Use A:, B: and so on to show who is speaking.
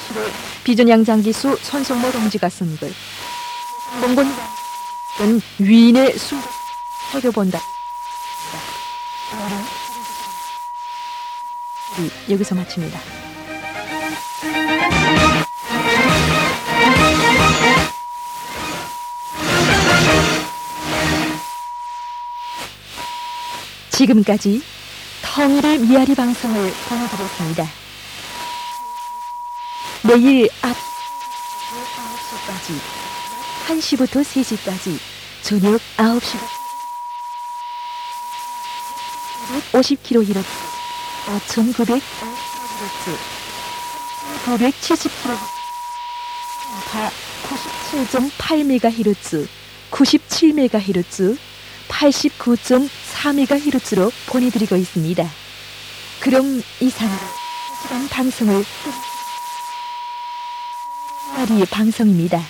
A: 비준양 장기수 손성모 동지가 쓴 글. 공군은 위인의 수 살펴본다. 여기서 마칩니다. 지금까지 텅이를 미아리 방송을 보내드렸습니다. 내일 9시까지 1시부터 3시까지 저녁 9시 50kHz 5,900Hz 970kHz 97.8MHz 97MHz 89.4MHz로 보내드리고 있습니다. 그럼 이상 시간 방송을 미아리 방송입니다.